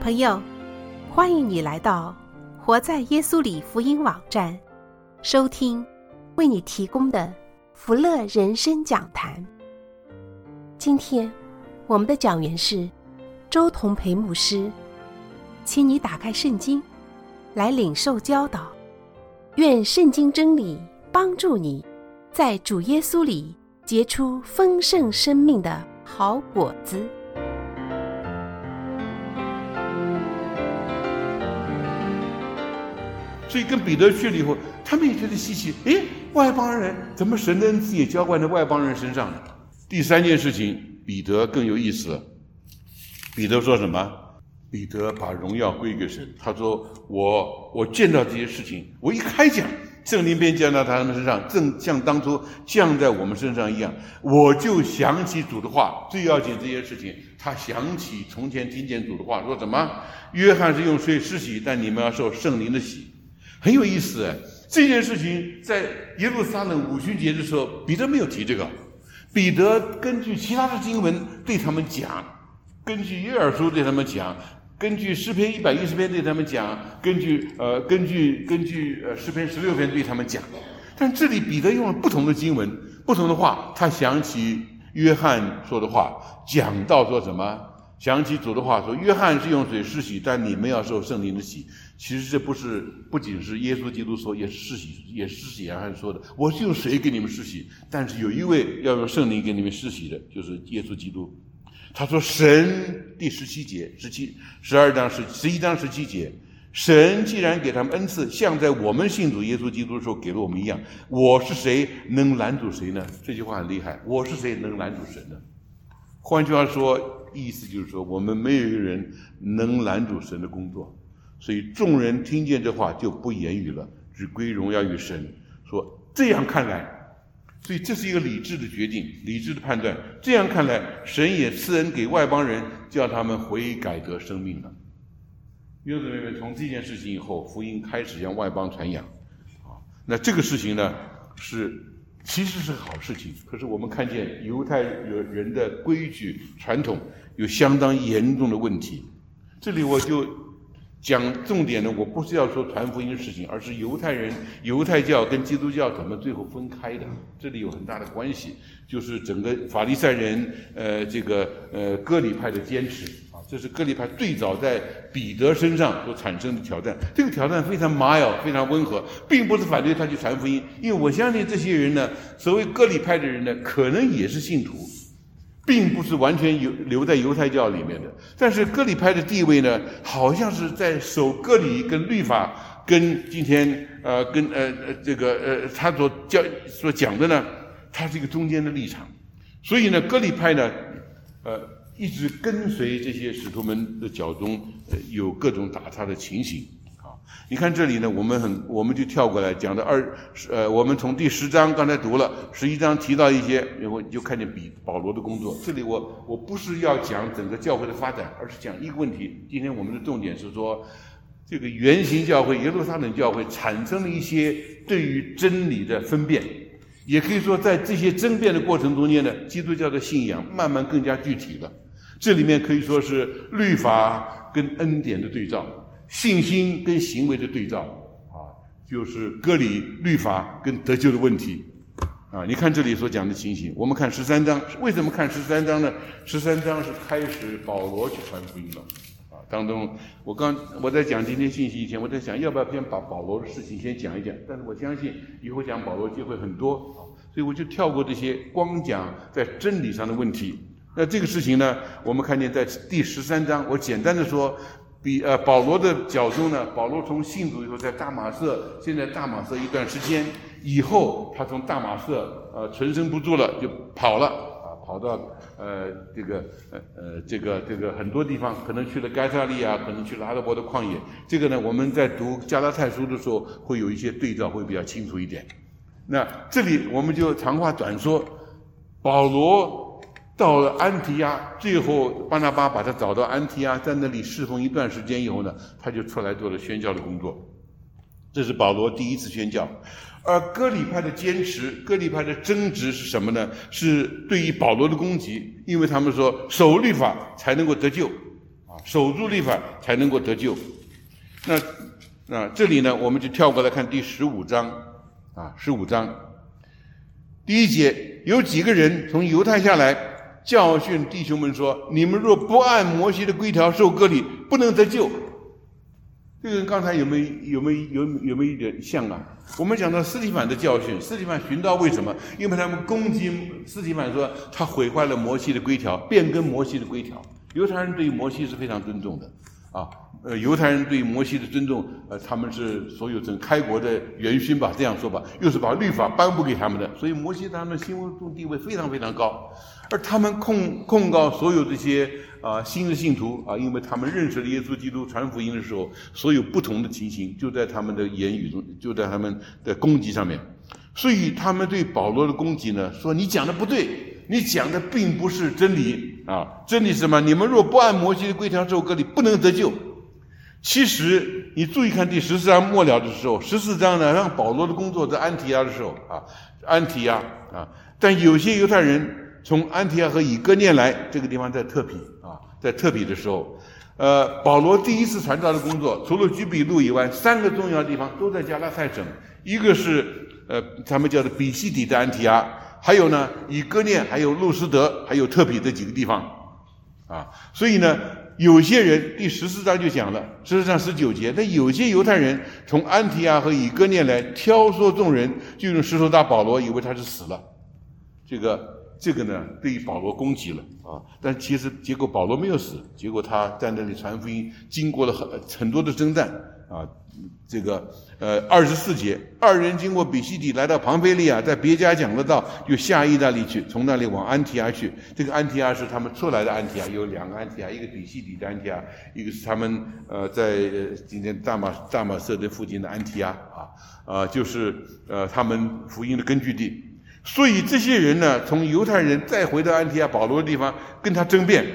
朋友，欢迎你来到活在耶稣里福音网站，收听为你提供的福乐人生讲坛。今天我们的讲员是周同培牧师，请你打开圣经来领受教导，愿圣经真理帮助你在主耶稣里结出丰盛生命的好果子。 所以跟彼得去了以后，他们也觉得稀奇，外邦人怎么神的恩赐也浇灌在外邦人身上呢？第三件事情，彼得更有意思了。彼得说什么？彼得把荣耀归给神。他说我见到这些事情，我一开讲，圣灵便降到他们身上，正像当初降在我们身上一样。我就想起主的话，最要紧这些事情，他想起从前听见主的话，说什么？约翰是用水施洗，但你们要受圣灵的洗。很有意思。这件事情在耶路撒冷五旬节的时候，彼得没有提这个。彼得根据其他的经文对他们讲，根据约珥书对他们讲，根据诗篇110篇对他们讲，根据诗篇16篇对他们讲。但这里彼得用了不同的经文，不同的话，他想起约翰说的话，讲到说什么？想起主的话说，约翰是用水施洗，但你们要受圣灵的洗。其实这不仅是耶稣基督说，也是施洗约翰说的。我是用水给你们施洗，但是有一位要用圣灵给你们施洗的，就是耶稣基督。他说神第11章17节，神既然给他们恩赐，像在我们信主耶稣基督的时候给了我们一样，我是谁能拦阻谁呢？这句话很厉害，我是谁能拦阻神呢？换句话说，意思就是说，我们没有一个人能拦阻神的工作。所以众人听见这话就不言语了，只归荣耀于神。说这样看来，所以这是一个理智的决定，理智的判断。这样看来，神也赐恩给外邦人，叫他们悔改得生命了。弟兄姊妹们，从这件事情以后，福音开始向外邦传扬。那这个事情呢，其实是好事情，可是我们看见犹太人的规矩传统有相当严重的问题。这里我就讲重点呢，我不是要说传福音的事情，而是犹太教跟基督教怎么最后分开的，这里有很大的关系，就是整个法利赛人割礼派的坚持啊，这是割礼派最早在彼得身上所产生的挑战。这个挑战非常mild，非常温和，并不是反对他去传福音，因为我相信这些人呢，所谓割礼派的人呢，可能也是信徒，并不是完全留在犹太教里面的。但是割礼派的地位呢，好像是在守割礼跟律法跟今天他所讲的呢，他是一个中间的立场。所以呢，割礼派呢一直跟随这些使徒们的脚踪，有各种打岔的情形。你看这里呢，我们就跳过来讲到我们从第10章刚才读了11章提到一些，然后就看见保罗的工作。这里我不是要讲整个教会的发展，而是讲一个问题。今天我们的重点是说，这个原型教会耶路撒冷教会产生了一些对于真理的分辨，也可以说在这些争辩的过程中间呢，基督教的信仰慢慢更加具体了。这里面可以说是律法跟恩典的对照，信心跟行为的对照就是割礼、律法跟得救的问题你看这里所讲的情形。我们看13章，为什么看13章呢？13章是开始保罗去传福音了当中我在讲今天信息以前，我在想要不要先把保罗的事情先讲一讲，但是我相信以后讲保罗机会很多所以我就跳过这些，光讲在真理上的问题。那这个事情呢，我们看见在第13章，我简单的说，保罗的脚踪呢，保罗从信主以后在大马色，现在大马色一段时间以后，他从大马色存身不住了，就跑了跑到很多地方，可能去了该撒利亚，可能去了阿拉伯的旷野。这个呢，我们在读加拉太书的时候会有一些对照，会比较清楚一点。那这里我们就长话短说，保罗到了安提阿，最后巴拿巴把他找到安提阿，在那里侍奉一段时间以后呢，他就出来做了宣教的工作。这是保罗第一次宣教。而割礼派的坚持，割礼派的争执是什么呢？是对于保罗的攻击，因为他们说守律法才能够得救守住律法才能够得救。那这里呢，我们就跳过来看第15章15章第1节，有几个人从犹太下来，教训弟兄们说：你们若不按摩西的规条受割礼，不能得救。这个跟刚才有没有一点像啊？我们讲到司提反的教训，司提反寻道为什么？因为他们攻击司提反，说他毁坏了摩西的规条，变更摩西的规条。犹太人对于摩西是非常尊重的犹太人对摩西的尊重，他们是所有整开国的元勋吧，这样说吧，又是把律法颁布给他们的，所以摩西在他们心目中地位非常非常高。而他们控告所有这些新的信徒因为他们认识了耶稣基督，传福音的时候，所有不同的情形就在他们的言语中，就在他们的攻击上面。所以他们对保罗的攻击呢，说你讲的不对，你讲的并不是真理真理是什么？你们若不按摩西的规条受割礼，不能得救。其实你注意看第14章末了的时候，14章呢，让保罗的工作在安提阿的时候安提阿但有些犹太人从安提阿和以哥念来，这个地方在特庇的时候，保罗第一次传道的工作，除了居比路以外，3个重要的地方都在加拉太省，一个是他们叫做比西底的安提阿，还有呢以哥念，还有路斯德，还有特庇这几个地方所以呢，有些人第14章就讲了，14章19节，那有些犹太人从安提阿和以哥念来，挑唆众人，就用石头打保罗，以为他是死了。这个呢，对于保罗攻击了但其实结果保罗没有死，结果他在那里传福音，经过了很多的征战24节，2人经过比西底，来到庞菲利亚，在别家讲了道，就下意大利去，从那里往安提阿去。这个安提阿是他们出来的安提阿，有2个安提阿，一个比西底的安提阿，一个是他们在今天大马色的附近的安提阿就是他们福音的根据地。所以这些人呢，从犹太人再回到安提阿保罗的地方跟他争辩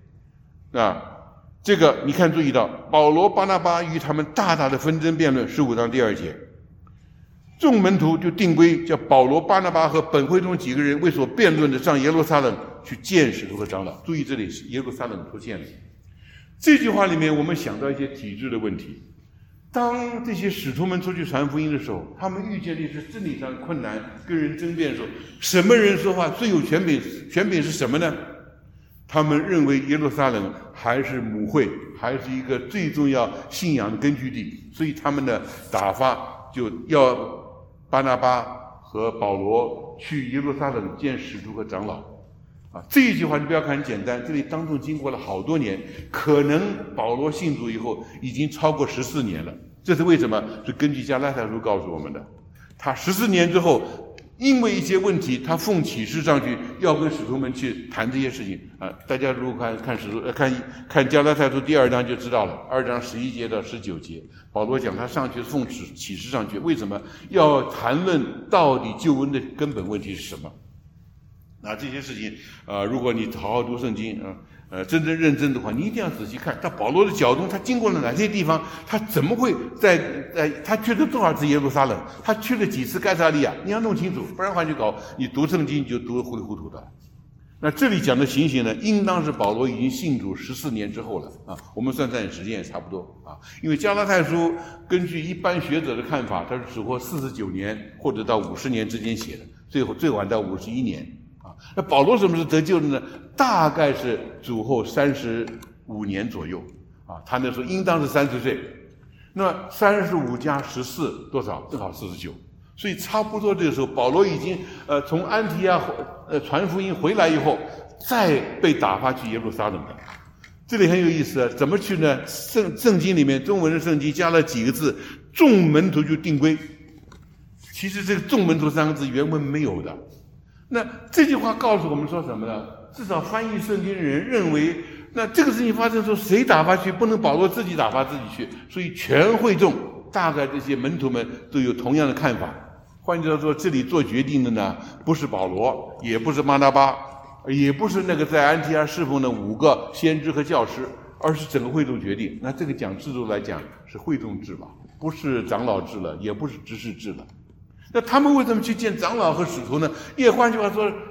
这个你看注意到保罗巴拿巴与他们大大的纷争辩论，15章第2节，众门徒就定规，叫保罗巴拿巴和本会中几个人为所辩论的上耶路撒冷去见使徒和长老。注意这里是耶路撒冷出现了，这句话里面我们想到一些体制的问题。当这些使徒们出去传福音的时候，他们遇见的是真理上困难，跟人争辩的时候，什么人说话最有权柄？权柄是什么呢？他们认为耶路撒冷还是母会，还是一个最重要信仰的根据地，所以他们的打发就要巴拿巴和保罗去耶路撒冷见使徒和长老这一句话你不要看很简单，这里当中经过了好多年，可能保罗信主以后已经超过14年了。这是为什么？是根据加拉太书告诉我们的。他14年之后，因为一些问题，他奉启示上去，要跟使徒们去谈这些事情大家如果看加拉太书第2章就知道了，2章11节到19节，保罗讲他上去奉启示上去，为什么要谈论到底救恩的根本问题是什么？这些事情如果你好好读圣经真正认真的话，你一定要仔细看他保罗的角度，他经过了哪些地方，他怎么会他去了多少次耶路撒冷，他去了几次该撒利亚，你要弄清楚，不然换句搞，你读圣经你就读得糊里糊涂的。那这里讲的情形呢，应当是保罗已经信主14年之后了我们算时间也差不多因为加拉太书根据一般学者的看法，他是只活49年或者到50年之间写的，最晚到51年那保罗什么时候得救的呢？大概是主后35年左右他那时候应当是30岁，那35加14多少？正好49，所以差不多这个时候保罗已经从安提阿传福音回来以后，再被打发去耶路撒冷的。这里很有意思怎么去呢？圣经里面中文的圣经加了几个字，众门徒就定规。其实这个众门徒3个字原文没有的。那这句话告诉我们说什么呢？至少翻译圣经的人认为，那这个事情发生说谁打发去？不能保罗自己打发自己去，所以全会众大概这些门徒们都有同样的看法。换句话说，这里做决定的呢，不是保罗，也不是巴拿巴，也不是那个在安提阿侍奉的5个先知和教师，而是整个会众决定。那这个讲制度来讲是会众制了，不是长老制了，也不是执事制了。那他们为什么去见长老和使徒呢？也换句话说，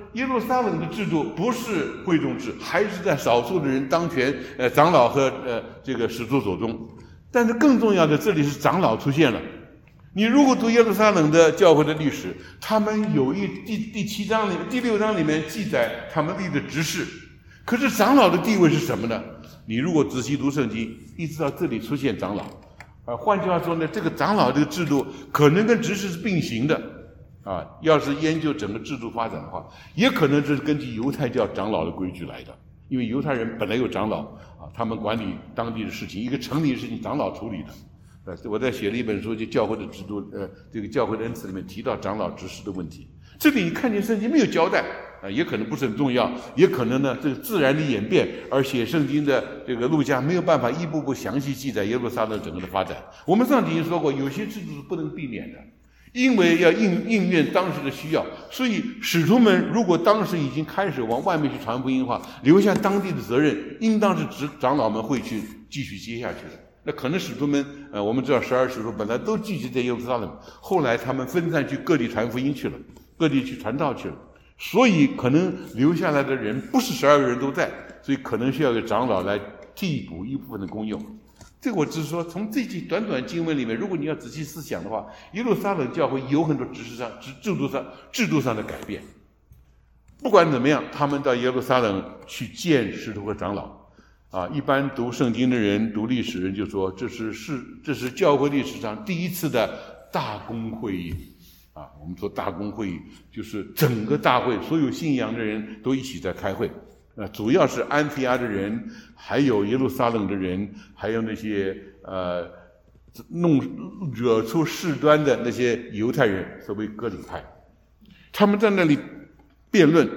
耶路撒冷的制度不是会众制，还是在少数的人当权，长老和这个使徒手中。但是更重要的，这里是长老出现了。你如果读耶路撒冷的教会的历史，他们有第7章里面、第6章里面记载他们立的执事，可是长老的地位是什么呢？你如果仔细读圣经，一直到这里出现长老，换句话说呢，这个长老这个制度可能跟执事是并行的，要是研究整个制度发展的话，也可能这是根据犹太教长老的规矩来的，因为犹太人本来有长老他们管理当地的事情，一个城里的事情长老处理的。我在写了一本书，就教会的制度，这个教会的恩赐里面提到长老执事的问题。这里你看见圣经没有交代，也可能不是很重要，也可能呢这个自然的演变，而写圣经的这个路加没有办法一步步详细记载耶路撒冷整个的发展。我们上集已经说过，有些制度是不能避免的，因为要应验当时的需要，所以使徒们如果当时已经开始往外面去传福音的话，留下当地的责任，应当是长老们会去继续接下去的。那可能使徒们，我们知道12使徒本来都聚集在耶路撒冷，后来他们分散去各地传福音去了，各地去传道去了，所以可能留下来的人不是12个人都在，所以可能需要有长老来替补一部分的功用。这个我只是说，从这句短短经文里面，如果你要仔细思想的话，耶路撒冷教会有很多制度上的改变。不管怎么样，他们到耶路撒冷去见使徒和长老。一般读圣经的人、读历史人就说，这是教会历史上第一次的大公会议。我们说大公会议就是整个大会所有信仰的人都一起在开会。主要是安提阿的人，还有耶路撒冷的人，还有那些惹出事端的那些犹太人，所谓割礼派，他们在那里辩论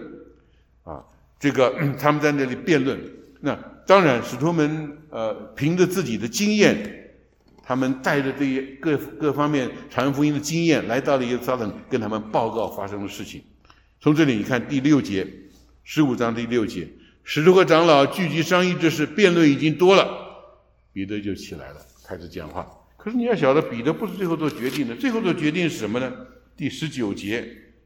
他们在那里辩论。那当然，使徒们凭着自己的经验，他们带着这些各方面传福音的经验，来到了耶路撒冷，跟他们报告发生的事情。从这里你看第6节，15章第6节，使徒和长老聚集商议这事，辩论已经多了，彼得就起来了，开始讲话。可是你要晓得，彼得不是最后做决定的，最后做决定是什么呢？第19节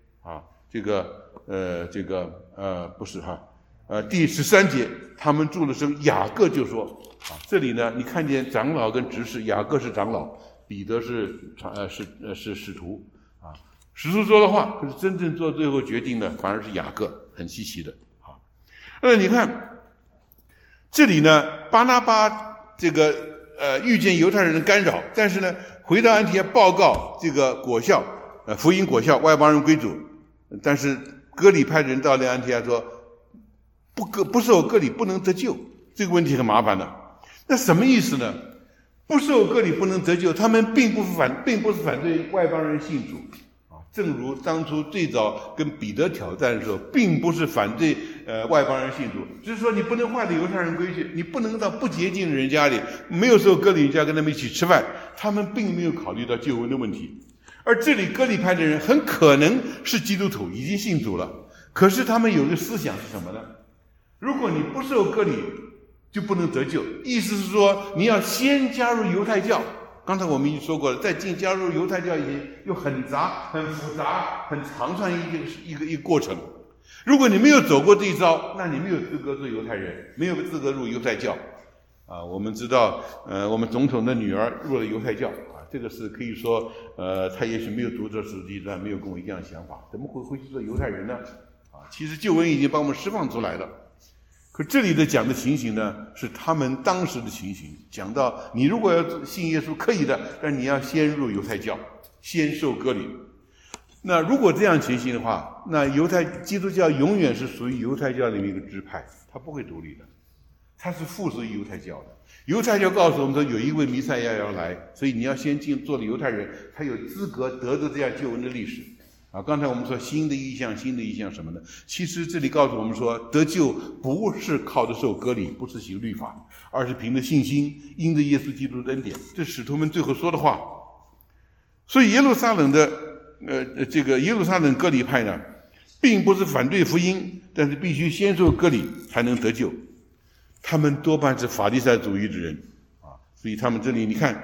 不是第13节，他们住了声，雅各就说这里呢，你看见长老跟执事，雅各是长老，彼得是使徒使徒说的话，可是真正做最后决定的反而是雅各，很稀奇的你看这里呢，巴拿巴这个遇见犹太人的干扰，但是呢回到安提阿报告这个果效，福音果效，外邦人归主，但是割礼派人到了安提阿说不受割礼不能得救，这个问题很麻烦的。那什么意思呢？不受割礼不能得救，他们并不是反对外邦人信主正如当初最早跟彼得挑战的时候，并不是反对外邦人信主，只是说你不能坏了犹太人规矩，你不能到不洁净的人家里，没有受割礼人家跟他们一起吃饭，他们并没有考虑到救恩的问题。而这里割礼派的人很可能是基督徒，已经信主了，可是他们有个思想是什么呢？如果你不受割礼就不能得救，意思是说你要先加入犹太教。刚才我们已经说过了，在加入犹太教以前有很杂、很复杂、很长串一个过程。如果你没有走过这一招，那你没有资格做犹太人，没有资格入犹太教我们知道我们总统的女儿入了犹太教这个是可以说她也许没有读这史记，但没有跟我一样的想法，怎么会回去做犹太人呢其实救恩已经把我们释放出来了。可这里的讲的情形呢，是他们当时的情形，讲到你如果要信耶稣可以的，但你要先入犹太教，先受割礼。那如果这样情形的话，那基督教永远是属于犹太教里面一个支派，它不会独立的，它是附属于犹太教的。犹太教告诉我们说有一位弥赛亚要来，所以你要先做了犹太人，他有资格得着这样救恩的历史刚才我们说新的意象什么的，其实这里告诉我们说，得救不是靠着受割礼，不是行律法，而是凭着信心，因着耶稣基督的恩典。这使徒们最后说的话。所以耶路撒冷的耶路撒冷割礼派呢，并不是反对福音，但是必须先受割礼才能得救。他们多半是法利赛主义的人所以他们这里你看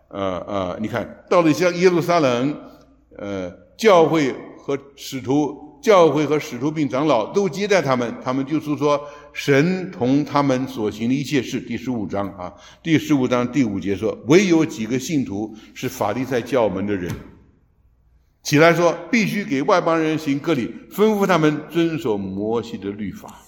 你看到了像耶路撒冷教会和使徒教会和使徒并长老都接待他们，他们就说神同他们所行的一切事。第15章第15章第5节说，唯有几个信徒是法利赛教门的人，起来说必须给外邦人行割礼，吩咐他们遵守摩西的律法。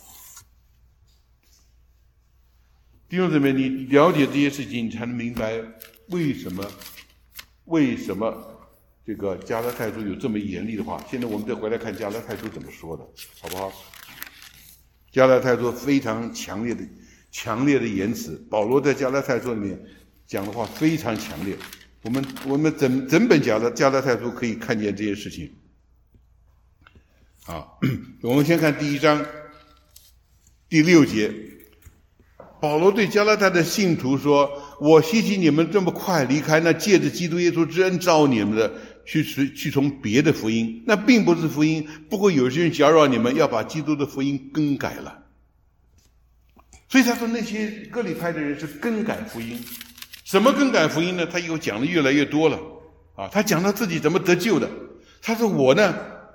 弟兄姊妹，你了解这些事情，你才能明白为什么这个加拉太书有这么严厉的话。现在我们再回来看加拉太书怎么说的，好不好？加拉太书非常强烈的言辞，保罗在加拉太书里面讲的话非常强烈。我们整本加拉太书可以看见这些事情。我们先看第1章第6节，保罗对加拉太的信徒说，我希奇你们这么快离开那借着基督耶稣之恩召你们的，去从别的福音，那并不是福音，不过有些人搅扰你们，要把基督的福音更改了。所以他说那些割礼派的人是更改福音。什么更改福音呢？他以后讲的越来越多了他讲到自己怎么得救的。他说我呢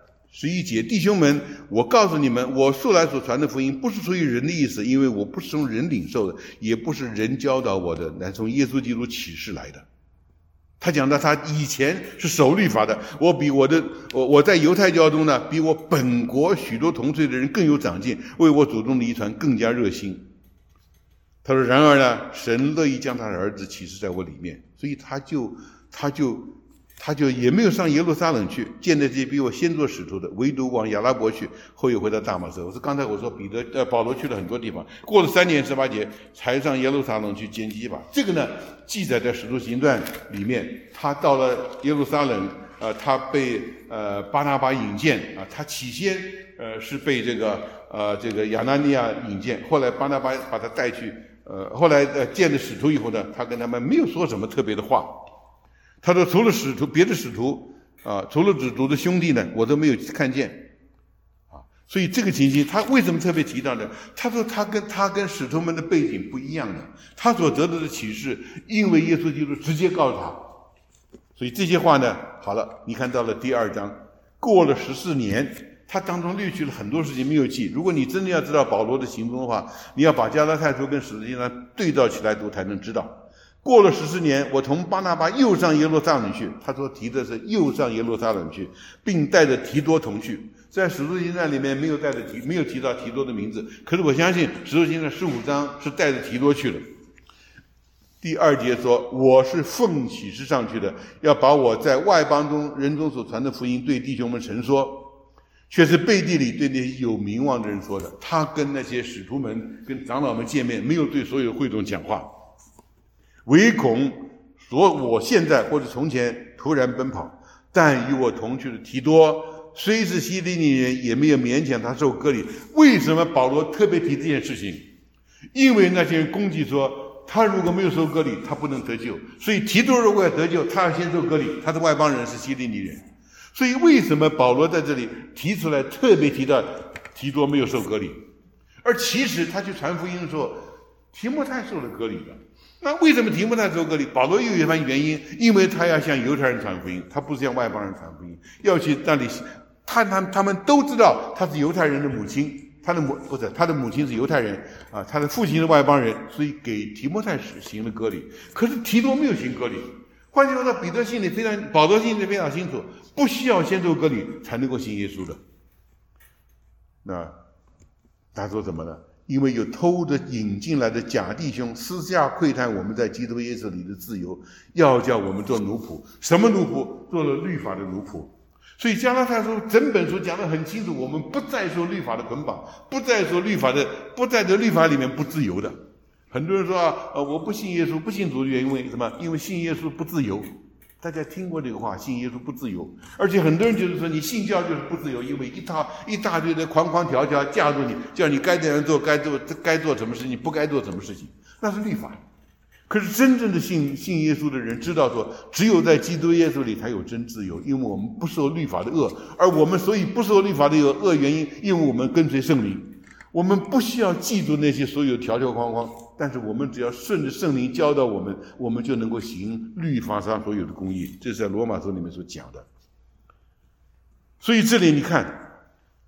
11节，弟兄们，我告诉你们，我素来所传的福音不是出于人的意思，因为我不是从人领受的，也不是人教导我的，乃从耶稣基督启示来的。他讲到他以前是守律法的，我在犹太教中呢，比我本国许多同岁的人更有长进，为我祖宗的遗传更加热心。他说然而呢，神乐意将他的儿子启示在我里面，所以他就也没有上耶路撒冷去见那些比我先做使徒的，唯独往亚拉伯去，后又回到大马色。刚才我说保罗去了很多地方，过了3年18节才上耶路撒冷去见基法。这个呢记载在使徒行传里面。他到了耶路撒冷，他被巴拿巴引荐他起先是被这个亚拿尼亚引荐，后来巴拿巴把他带去，后来见了使徒以后呢，他跟他们没有说什么特别的话。他说除了别的使徒除了使徒的兄弟呢，我都没有看见所以这个情形他为什么特别提到呢？他说他跟使徒们的背景不一样的，他所得到的启示因为耶稣基督直接告诉他。所以这些话呢，好了，你看到了第2章，过了14年，他当中略去了很多事情没有记。如果你真的要知道保罗的行踪的话，你要把加拉太书跟使徒行传对照起来读才能知道。过了14年，我同巴拿巴又上耶路撒冷去。他说提的是又上耶路撒冷去，并带着提多同去。在使徒行传里面没有提到提多的名字，可是我相信使徒行传15章是带着提多去的。第2节说，我是奉启示上去的，要把我在外邦人中所传的福音对弟兄们陈说，却是背地里对那些有名望的人说的。他跟那些使徒们跟长老们见面，没有对所有会众讲话，唯恐说我现在或者从前突然奔跑。但与我同去的提多虽是希利尼人，也没有勉强他受割礼。为什么保罗特别提这件事情？因为那些人攻击说他如果没有受割礼，他不能得救。所以提多如果要得救，他要先受割礼，他是外邦人，是希利尼人。所以为什么保罗在这里提出来，特别提到提多没有受割礼？而其实他去传福音的时候，提摩太受了割礼的。那为什么提摩太受割礼？保罗又有一番原因，因为他要向犹太人传福音，他不是向外邦人传福音，要去那里。他们都知道他是犹太人的母亲，他的母亲是犹太人他的父亲是外邦人，所以给提摩太行了割礼。可是提多没有行割礼。换句话说，保罗心里非常清楚，不需要先受割礼才能够信耶稣的。那他说什么呢？因为有偷着引进来的假弟兄私下窥探我们在基督耶稣里的自由，要叫我们做奴仆。什么奴仆？做了律法的奴仆。所以加拉太书整本书讲得很清楚，我们不再受律法的捆绑，不在这律法里面不自由的。很多人说我不信耶稣，不信主的原因为什么？因为信耶稣不自由。大家听过这个话，信耶稣不自由。而且很多人就是说你信教就是不自由，因为一大堆的框框条条架住你，叫你该这样做，该做什么事情，不该做什么事情，那是律法。可是真正的信耶稣的人知道说，只有在基督耶稣里才有真自由，因为我们不受律法的恶。而我们所以不受律法的恶原因，因为我们跟随圣灵，我们不需要记住那些所有条条框框，但是我们只要顺着圣灵教导我们，我们就能够行律法上所有的公义。这是在罗马书里面所讲的。所以这里你看，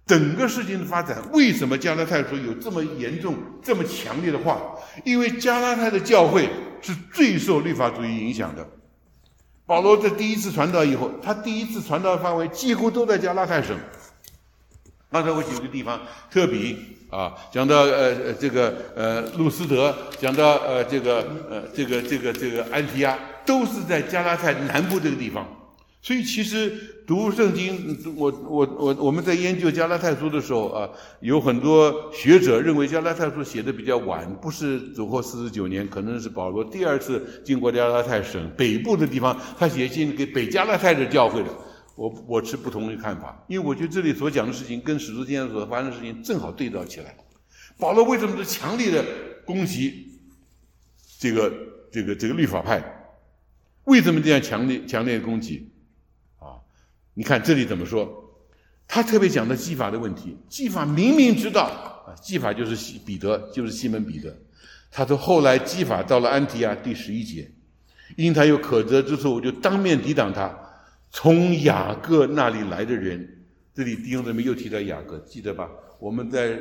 整个事情的发展，为什么加拉太书有这么严重、这么强烈的话？因为加拉太的教会是最受律法主义影响的。保罗在第一次传道以后，他第一次传道的范围几乎都在加拉太省。刚才我举个地方，特比啊，讲到路斯德，讲到这个安提阿，都是在加拉太南部这个地方。所以其实读圣经，我们在研究加拉太书的时候啊，有很多学者认为加拉太书写的比较晚，不是主后49年，可能是保罗第二次经过加拉太省北部的地方，他写信给北加拉太的教会的。我持不同的看法，因为我觉得这里所讲的事情跟使徒行传所发生的事情正好对照起来。保罗为什么是强烈的攻击这个律法派？为什么这样强烈的攻击？你看这里怎么说？他特别讲的基法的问题。基法明明知道啊，基法就是彼得，就是西门彼得。他说后来基法到了安提阿，第11节，因他有可责之处，我就当面抵挡他。从雅各那里来的人，这里弟兄姊妹又提到雅各，记得吧？我们在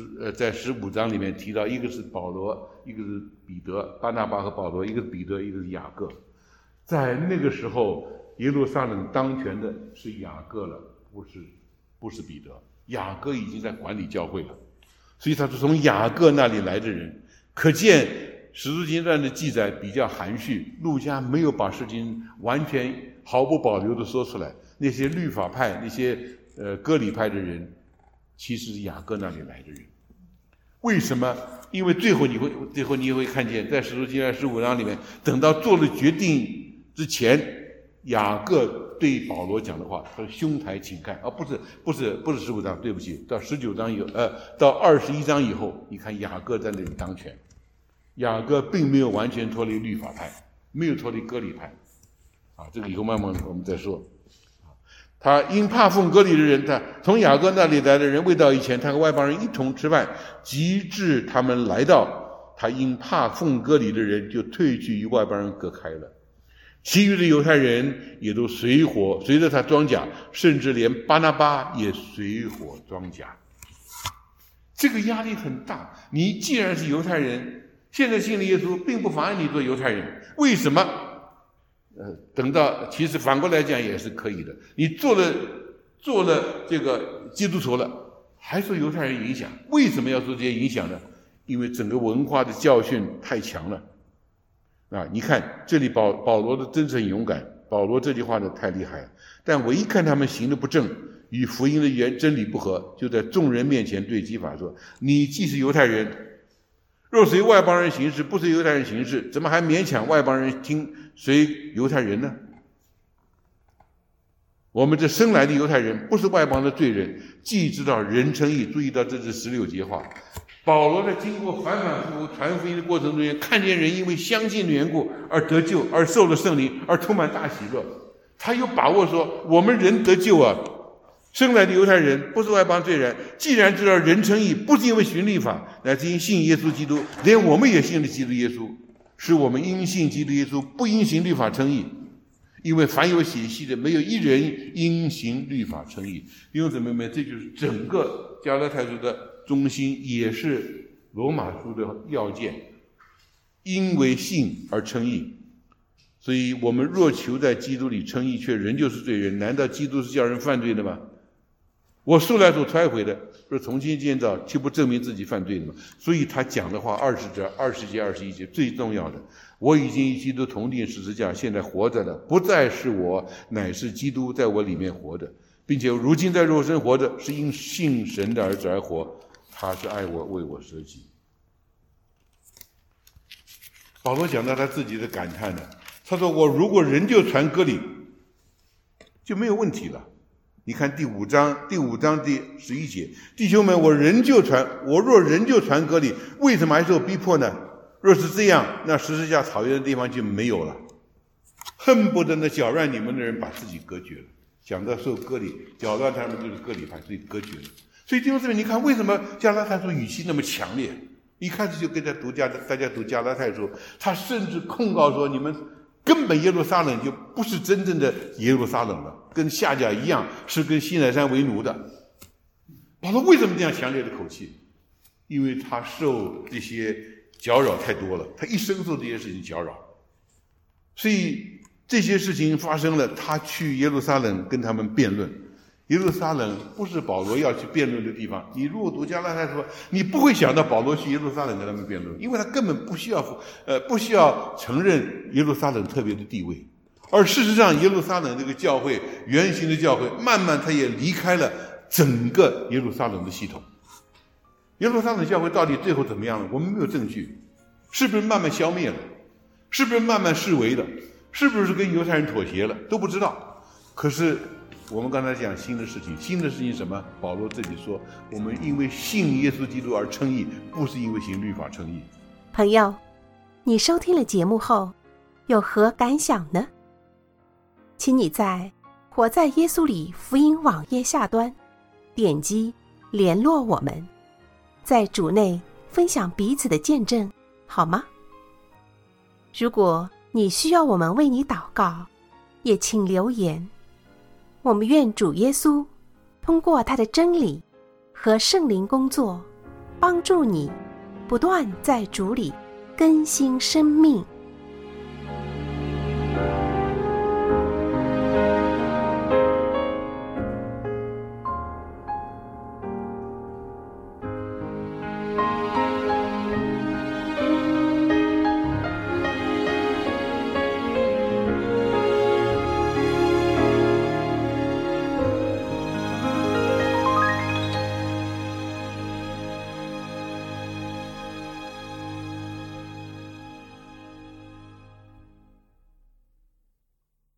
15章里面提到，一个是保罗，一个是彼得，巴拿巴和保罗，一个是彼得，一个是雅各。在那个时候，耶路撒冷当权的是雅各了，不是彼得。雅各已经在管理教会了，所以他是从雅各那里来的人。可见使徒行传的记载比较含蓄，路加没有把事情完全毫不保留地说出来。那些律法派、那些割礼派的人，其实是雅各那里来的人。为什么？因为最后你会看见，在使徒行传15章里面，等到做了决定之前，雅各对保罗讲的话，他说兄台请看，不是15章，对不起，到19章以后，到21章以后，你看雅各在那里当权。雅各并没有完全脱离律法派，没有脱离割礼派，这个以后慢慢我们再说。他因怕奉割礼的人，他从雅各那里来的人未到以前，他和外邦人一同吃饭，及至他们来到，他因怕奉割礼的人就退去与外邦人隔开了。其余的犹太人也都随着他装甲，甚至连巴拿巴也随火装甲。这个压力很大。你既然是犹太人，现在信了耶稣，并不妨碍你做犹太人。为什么？等到其实反过来讲也是可以的。你做了这个基督徒了，还受犹太人影响。为什么要受这些影响呢？因为整个文化的教训太强了。你看这里保罗的真诚勇敢，保罗这句话呢太厉害了。但我一看他们行的不正，与福音的真理不合，就在众人面前对基法说：你既是犹太人，若随外邦人行事，不随犹太人行事，怎么还勉强外邦人听随犹太人呢？我们这生来的犹太人，不是外邦的罪人，既知道人称义。注意到这是16节话。保罗在经过反复复传福音的过程中间，看见人因为相信的缘故而得救，而受了圣灵，而充满大喜乐。他有把握说，我们人得救啊，生来的犹太人，不是外邦罪人，既然知道人称义，不是因为循律法，乃是因信耶稣基督，连我们也信了基督耶稣，使我们因信基督耶稣，不因行律法称义。因为凡有血气的，没有一人因行律法称义。弟兄姊妹们，这就是整个加拉太书的中心，也是罗马书的要件。因为信而称义，所以我们若求在基督里称义，却仍旧是罪人，难道基督是叫人犯罪的吗？我素来所揣回的，是重新建造，岂不证明自己犯罪的吗？所以他讲的话20节、21节最重要的，我已经与基督同定十字架，现在活着的不再是我，乃是基督在我里面活的，并且如今在肉身活着，是因信神的儿子而活，他是爱我，为我舍己。保罗讲到他自己的感叹呢，他说我如果仍旧传割礼，就没有问题了。你看第5章第11节，弟兄们，我若仍旧传割礼，为什么还受逼迫呢？若是这样，那十字架草原的地方就没有了。恨不得那搅乱你们的人把自己隔绝了。讲到受割礼，搅乱他们就是割礼派，所以隔绝了。所以弟兄姊妹，你看为什么加拉太书语气那么强烈？一开始就跟大家读加拉太书，他甚至控告说，你们根本耶路撒冷就不是真正的耶路撒冷了，跟下甲一样，是跟西乃山为奴的。 保罗为什么这样强烈的口气？因为他受这些搅扰太多了，他一生受这些事情搅扰，所以这些事情发生了，他去耶路撒冷跟他们辩论。耶路撒冷不是保罗要去辩论的地方。你如果读加拉太书，你不会想到保罗去耶路撒冷跟他们辩论，因为他根本不需要承认耶路撒冷特别的地位。而事实上，耶路撒冷这个教会，原型的教会，慢慢他也离开了整个耶路撒冷的系统。耶路撒冷教会到底最后怎么样了？我们没有证据，是不是慢慢消灭了？是不是慢慢式微了？是不是跟犹太人妥协了？都不知道。可是我们刚才讲新的事情什么？保罗这里说，我们因为信耶稣基督而称义，不是因为行律法称义。 朋友，你收听了节目后有何感想呢？请你在活在耶稣里福音网页下端点击联络我们，在主内分享彼此的见证，好吗？如果你需要我们为你祷告，也请留言。我们愿主耶稣通过他的真理和圣灵工作，帮助你不断在主里更新生命。